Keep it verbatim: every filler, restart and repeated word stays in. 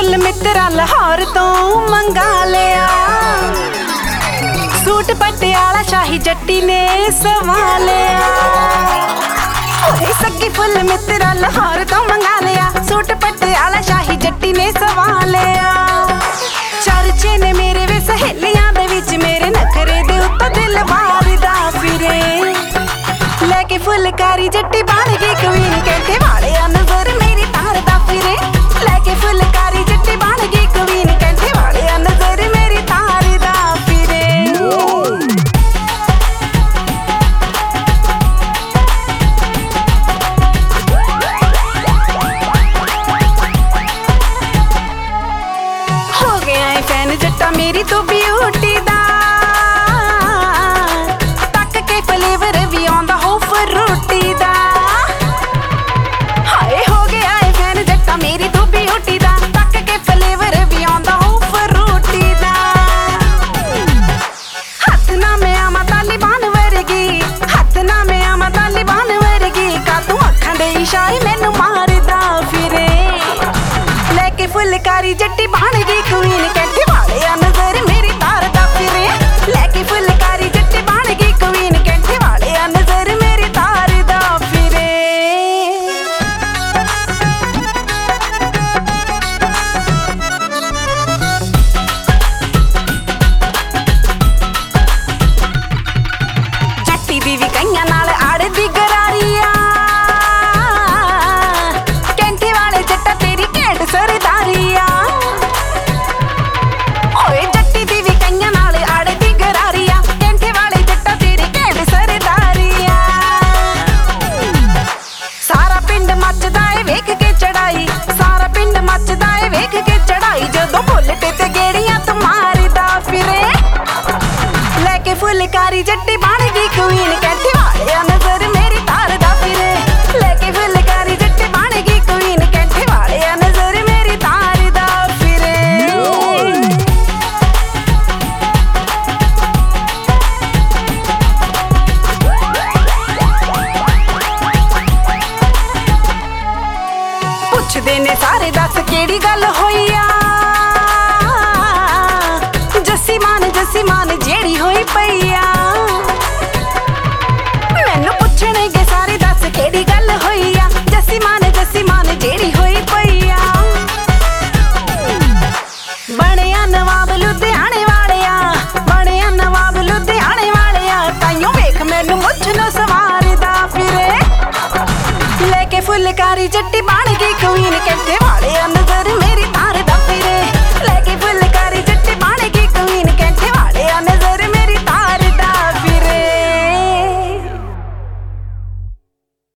Full मित्रा लाहौर तो मंगा लिया। सूट पटियाला शाही जट्टी ने सवा लिया। सगी फुल मित्रा लाहौर तो मंगा लिया। सूट पटियाला शाही जट्टी ने सवा लिया। चर्चे ने मेरे वे सहेलियां दे विच मेरे नखरे दे उत्ते दिल मारदा फिरे। लेके फुलकारी जट्टी बन गई क्वीन कहते वाले नजर मेरी तारदा फिरे। लेके फुलकारी जट्टी बन गई क्वीन कहते वाले नजर मेरी तारदा फिरे। हो गया है फैन जट्टा मेरी तो ब्यूटी दा। तक के फ्लेवर भी आंदा हो फ्रूटी दा। हाय हो गया है फैन जट्टा मेरी तो ब्यूटी दा। तक के फ्लेवर भी आंदा हो फ्रूटी दा। हथ ना मैं आमा तालिबान वर्गी। हथ ना मैं आमा तालिबान वर्गी। का तू अखां दे इशारे मैनू मारदा फिरे। लेके फुलकारी जट्टी बन गई क्वीन कहते वाले नजर मेरी तारदा फिरे। लेके फुलकारी जट्टी बन गई क्वीन कहते वाले नजर मेरी तारदा फिरे। जट्टी दी भी कईयां नाल आड़दी गरारिया। कहते वाले जट्टा तेरी घेट सरदारिया। ओए जट्टी दी भी कईयां नाल आड़दी गरारिया। कहते वाले जट्टा तेरी घेट सरदारिया। सारा पिंड मचदा ए वेख के चढ़ाई। सारा पिंड मचदा ए वेख के चढ़ाई। जदों बुलट ते गेड़ियां तू मारदा फिरे। लेके फुलकारी जट्टी बन गई क्वीन कहते वाले नजर मेरी तारदा फिरे। लेके फुलकारी जट्टी बन गई क्वीन कहते वाले नजर मेरी तारदा फिरे। पुछदे ने सारे दस केड़ी गल होई आ। जस्सी मान जस्सी मान जेड़ी होई पई आ। मैनू पुछणगे सारे दस केड़ी गल होई आ। जस्सी मान जस्सी मान जेड़ी होई पई आ। बणिया नवाब लुधियाने वाले आ। बणिया नवाब लुधियाने वाले आ। ताइयों वेख मैनू मुछ नो सवारदा फिरे। लेके फुलकारी जट्टी